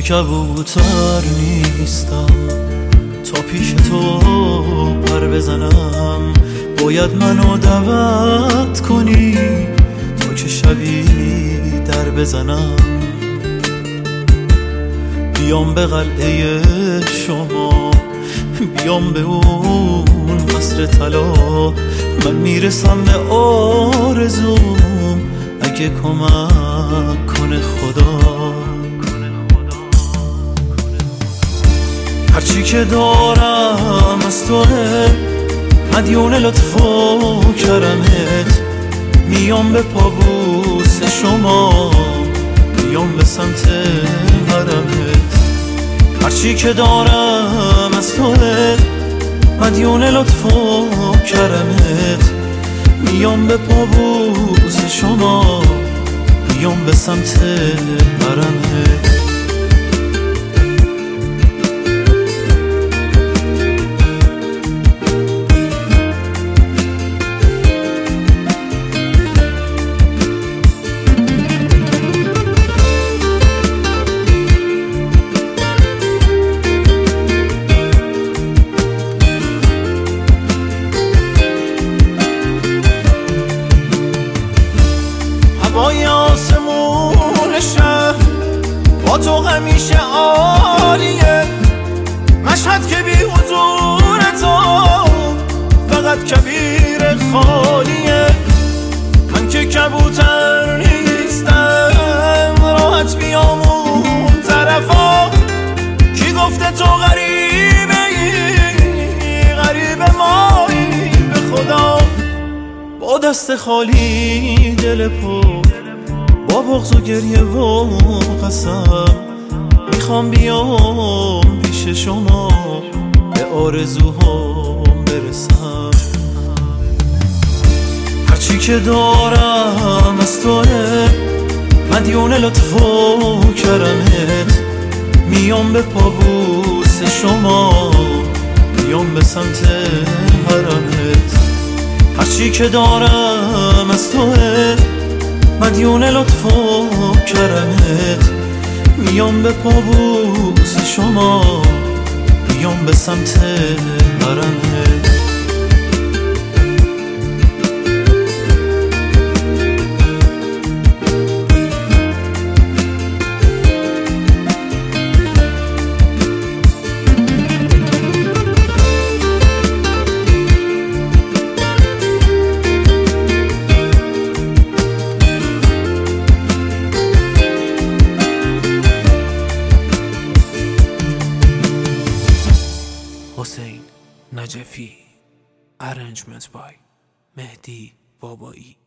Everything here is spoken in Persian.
کبوتر نیستم تا پیش تو پر بزنم، باید منو دعوت کنی تا که شبی در بزنم. بیام به قلعه شما، بیام به اون قصر طلا، من میرسم به آرزوم اگه کمک کنه خدا. هرچی که دارم از توه، مدیون لطف و کرمت، میام به پابوس شما، میام به سمت حرمت. هرچی که دارم از توه، مدیون لطف و کرمت، میام به پابوس شما، میام به سمت حرمت. هوای آسمون شهر با تو همیشه عالیه، مشهد که بی حضور تو فقط کبیر خالیه. من که کبوتر نیستم راحت بیام اون طرفا، کی گفته تو غریبه ای، غریب مایی به خدا. با دست خالی دل پر، با بغض و گریه و قسم، میخوام بیام پیش شما به آرزوهام برسم. هرچی که دارم از توه، مدیون لطف و کرمت، میام به پابوس شما، میام به سمت حرمت. هرچی که دارم از توه، مدیون لطف و کرمت، میام به پابوس شما، میام به سمت حرمت. حسین نجفی. Arrangement by مهدی بابایی.